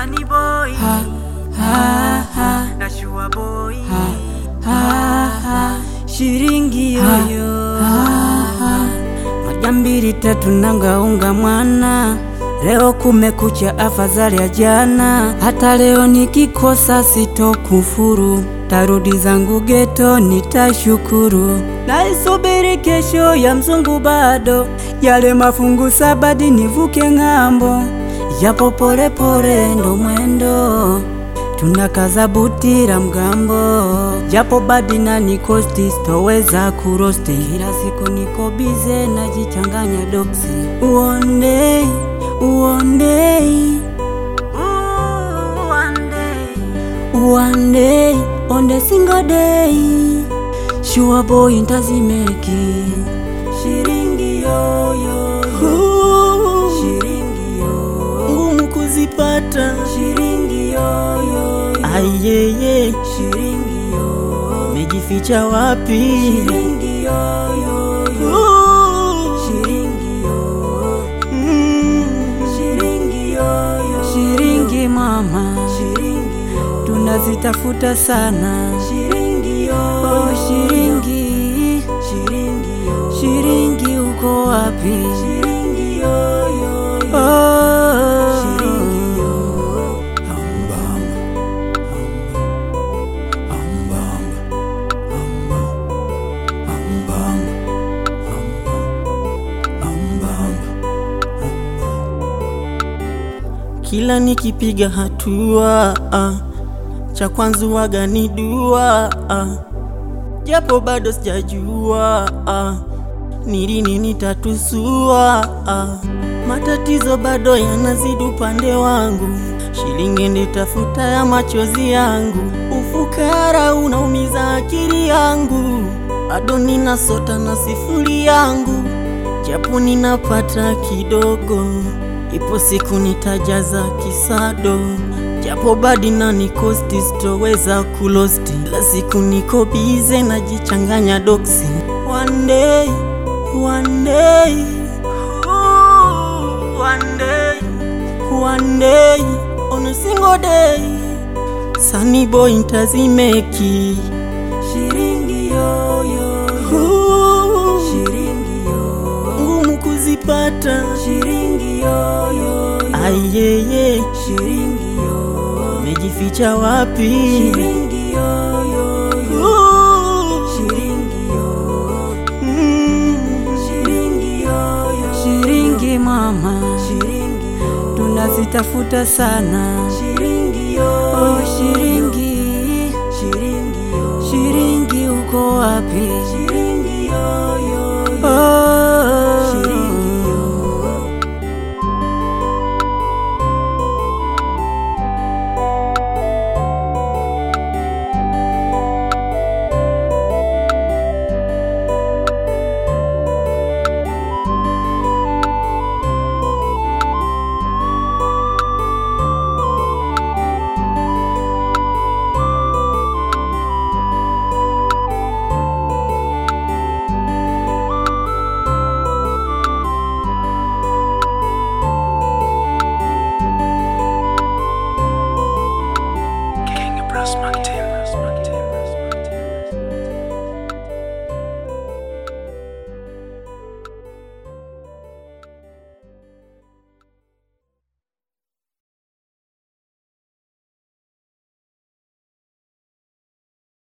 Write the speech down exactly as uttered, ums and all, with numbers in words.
Sunny boy ha, ha, ha, na Shua boy ha, ha, ha, shiringi yoyo ha, ha, ha. Moja mbili tatu nanga unga mwana, leo kumekucha afadhali ya jana. Hata leo nikikosa sitokufuru, tarudi zangu geto nitashukuru. Naisubiri kesho ya mzungu bado, yale mafungu sabadi nivuke ng'ambo. Japo pole pole ndo mwendo, tunakaza buti la mgambo. Japo badi na nikosti sitoweza kurosti, ila siku niko bize najichanganya doksi. One day, one day, Ooh, one day, one day, on the single day, Shua boy ntazimeki. shiringi yoyo shiringi yoyo Ngumu kuzipata, shiringi yoyo ayeye, shiringi yoyo mejificha wapi? shiringi yoyo shiringi yoyo Mm. shiringi yoyo Shiringi mama, shiringi yoyo tunazitafuta sana. shiringi yoyo Oh, shiringi, shiringi yoyo shiringi uko wapi? shiringi yoyo Oh, shiringi yoyo kila nikipiga hatua ah, cha kwanza waga ni dua ah, japo bado sijajua ah, ni lini nitatusua ah, matatizo bado yanazidi upande wangu. Shilingi nitafuta ya machozi yangu, ufukara unaumiza akili yangu. Bado ninasota na sifuri yangu, japo ninapata kidogo, ipo siku nitajaza kisado. Japo badi na nikosti sitoweza kulosti, la siku niko bize najichanganya doksi. One day, one day, ooh, one day, one day, on a single day, Sunny boy ntazimeki. shiringi yoyo Ooh, shiringi yoyo ngumu kuzipata, shiringi yoyo ayeye, shiringi yoyo mejificha wapi? shiringi yoyo Ooh, shiringi yoyo mm. shiringi yoyo Shiringi mama, shiringi yoyo tunazitafuta sana. shiringi yoyo Oh, shiringi, shiringi yoyo shiringi uko wapi?